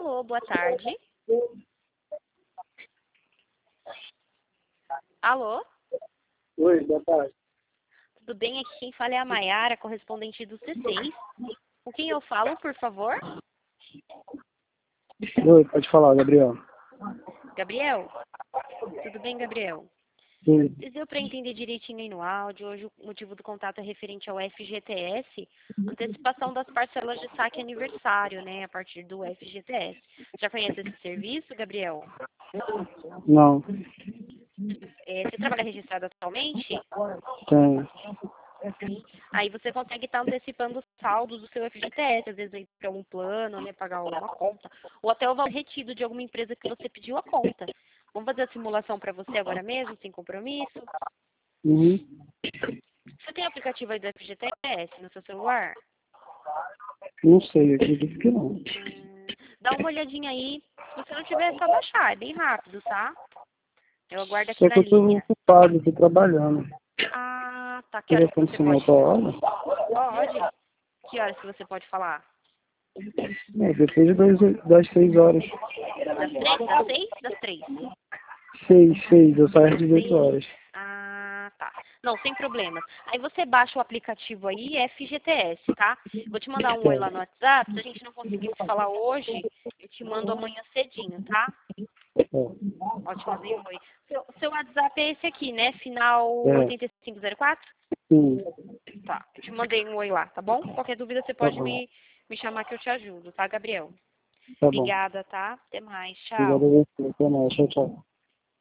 Alô, boa tarde. Alô, Oi, boa tarde. tudo bem? Aqui quem fala é a Maiara, correspondente do C6. Com quem eu falo, por favor? Oi, pode falar, Gabriel. Gabriel? Tudo bem, Gabriel? Sim. Deu para entender direitinho aí no áudio. Hoje o motivo do contato é referente ao FGTS, antecipação das parcelas de saque aniversário, né, a partir do FGTS. Já conhece esse serviço, Gabriel? Não, Você trabalha registrado atualmente? tem. Sim. Aí você consegue estar antecipando os saldos do seu FGTS, às vezes aí para algum plano, né, pagar alguma conta, ou até o valor retido de alguma empresa que você pediu a conta. Vamos fazer a simulação para você agora mesmo, sem compromisso? Uhum. Você tem o aplicativo aí do FGTS no seu celular? Não sei, acredito que não. Dá uma olhadinha aí. Se você não tiver, é só baixar. É bem rápido, tá? Eu aguardo aqui Só na que eu tô linha. ocupado, tô trabalhando. Ah, tá. Que horas que Telefone você sem pode? outra hora? Pode. Que horas que você pode falar? É, depois das 6 horas. Das 3? Das 6? Das 3? 6, eu saio às 18 Seis. horas. Ah, tá. Não, sem problemas. Aí você baixa o aplicativo aí, FGTS, tá? Vou te mandar um oi lá no Certo. WhatsApp. Se a gente não conseguir se falar hoje, eu te mando amanhã cedinho, tá? Ó, te mandei um oi. Seu WhatsApp é esse aqui, né? Final É, 8504? sim, Tá. Eu te mandei um oi lá, tá bom? Qualquer dúvida você tá pode bom. me chamar que eu te ajudo, tá, Gabriel? Tá bom. Obrigada, tá? Até mais. Obrigado Tchau. a você. Até mais. Tchau, tchau.